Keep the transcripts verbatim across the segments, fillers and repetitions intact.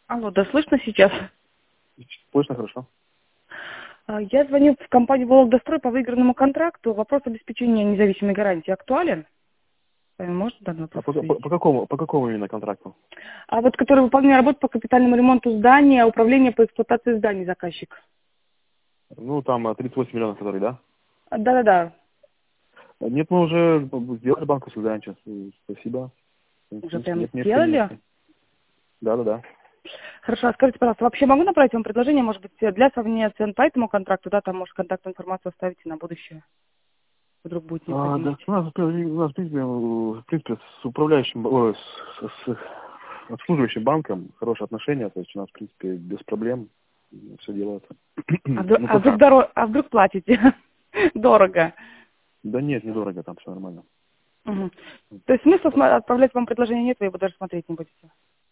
Алло, да слышно сейчас? Слышно хорошо. А, Я звоню в компанию «Вологдастрой» по выигранному контракту. Вопрос обеспечения независимой гарантии актуален? С вами можно данный А вопрос по, по, обсудить? по какому, по какому именно контракту? А вот который выполняет работу по капитальному ремонту здания, управление по эксплуатации зданий заказчик. Ну, там а, тридцать восемь миллионов, который, да? А, Да-да-да. Нет, мы уже сделали банковскую гарантию. Спасибо. В Уже принципе, прям нет сделали? необходимости. Да, да, да. Хорошо, а скажите, пожалуйста, вообще могу направить вам предложение, может быть, для сравнения цен по этому контракту, да, там, может, контактную информацию оставите на будущее, вдруг будет А, да, необходимость. у нас, у нас, в принципе, в принципе, с управляющим, ой, с, с обслуживающим банком хорошие отношения, то есть у нас, в принципе, без проблем все делается. А, вдруг- Ну, а вдруг, пока. доро- а вдруг платите? Дорого. Да нет, недорого, там все нормально. Мгм. То есть смысла сма- отправлять вам предложение нет, вы его даже смотреть не будете?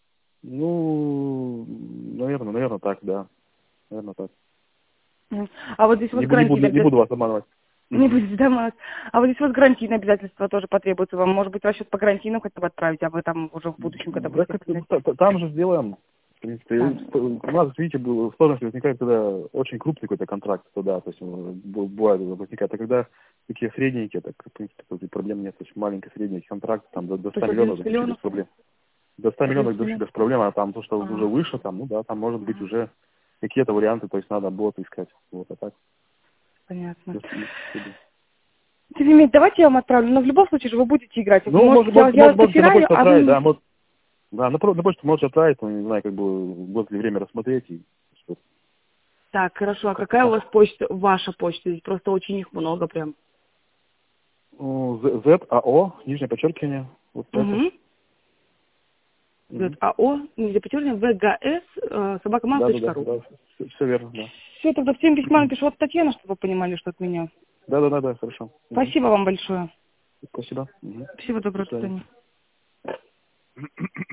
Ну, наверное, наверное, так, да. Наверное, так. Мгм. А вот здесь вот Не, бу- не буду, гарантийные не буду обязательства. вас обманывать. Не Мгм. будете, да, Макс? А вот здесь вот гарантийные обязательства тоже потребуются вам. Может быть, расчет по гарантийным хотя бы отправить, а вы там уже в будущем, когда Да, будете как оформлять. та- та- там же сделаем. В принципе, Там. у нас, видите, был- сложности возникает, когда очень крупный какой-то контракт, то да, то есть э, бу- бывает возникает. А когда такие средненькие, так, в принципе, тут и проблем нет. То есть маленький средний контракт, там до, до То ста есть миллионов одиннадцать вообще без миллионов? проблем. До ста миллионов одиннадцать вообще миллионов? без проблем, а там то, что уже Ага. выше, там, ну да, там может быть Ага. уже какие-то варианты, то есть надо бот искать. Вот, а так. Понятно. без- без проблем. Тем не менее, давайте я вам отправлю. Но в любом случае же вы будете играть. Ну, Может, может, я, может, я вас может, можете на потеряю, почту а вы отправить, да, мне... может, да, на, про- на почту можете отправить, ну, не знаю, как бы, будет ли время рассмотреть, и что Так, хорошо. А как-то какая у так. вас почта? Ваша почта? Здесь просто очень их много прям. Ну, Z- ЗАО, нижнее подчеркивание, вот это. Угу. Мгм. АО, нельзя потерять, ВГС, собакамаз Да, да, точка да, ру. да, все, верно, да. Все, тогда всем письма напишу от Татьяны, чтобы вы понимали, что от меня. Да, да, да, да, хорошо. Мгм. Спасибо вам большое. Спасибо. Мгм. Всего До доброго, до свидания. свидания.